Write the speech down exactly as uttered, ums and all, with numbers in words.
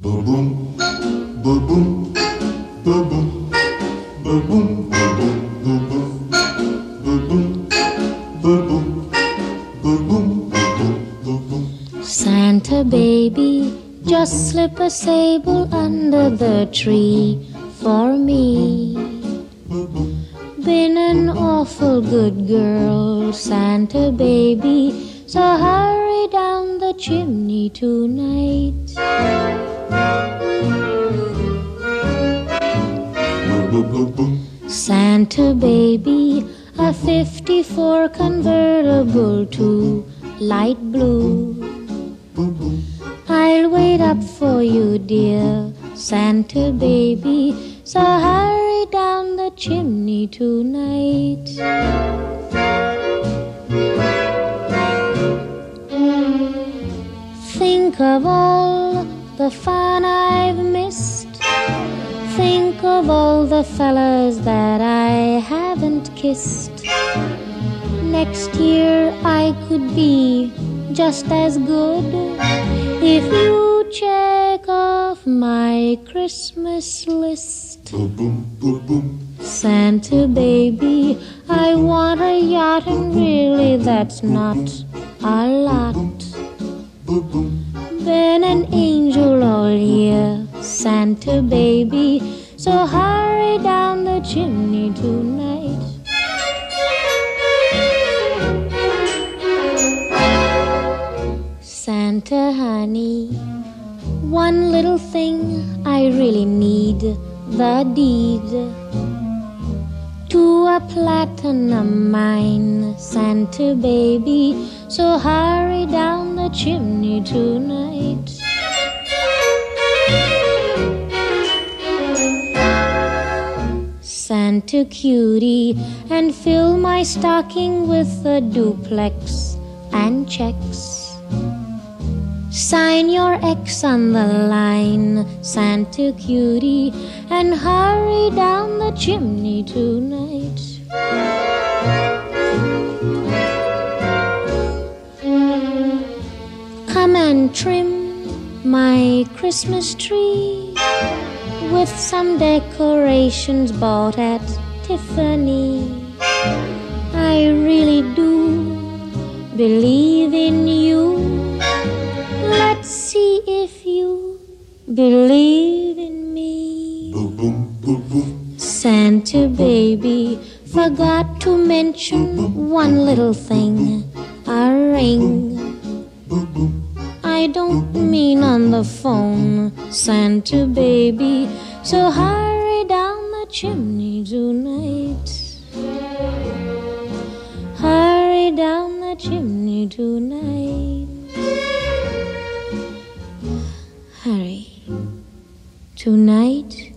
Boom, boom, boom, boom, boom, boom, boom. Santa baby, just slip a sable under the tree for me. Been an awful good girl, Santa baby, so hurry down the chimney tonight. Santa baby, a fifty-four convertible to light blue. I'll wait up for you, dear Santa baby, so hurry down the chimney tonight. Think of all the fun I've missed. Think of all the fellas that I haven't kissed. Next year I could be just as good if you check off my Christmas list. Santa baby, I want a yacht, and really that's not a lot. Been an angel all year, Santa baby, so hurry down the chimney tonight. Santa honey, one little thing I really need, the deed to a platinum mine, Santa baby, so hurry down the chimney tonight. Santa cutie, and fill my stocking with a duplex and checks. Sign your X on the line, Santa cutie, and hurry down the chimney tonight. Come and trim my Christmas tree with some decorations bought at Tiffany. I really do believe in you. Let's see if you believe in me. Santa baby, forgot to mention one little thing, a ring. I don't mean on the phone, Santa baby, so hurry down the chimney tonight. Hurry down the chimney tonight. Hurry. Tonight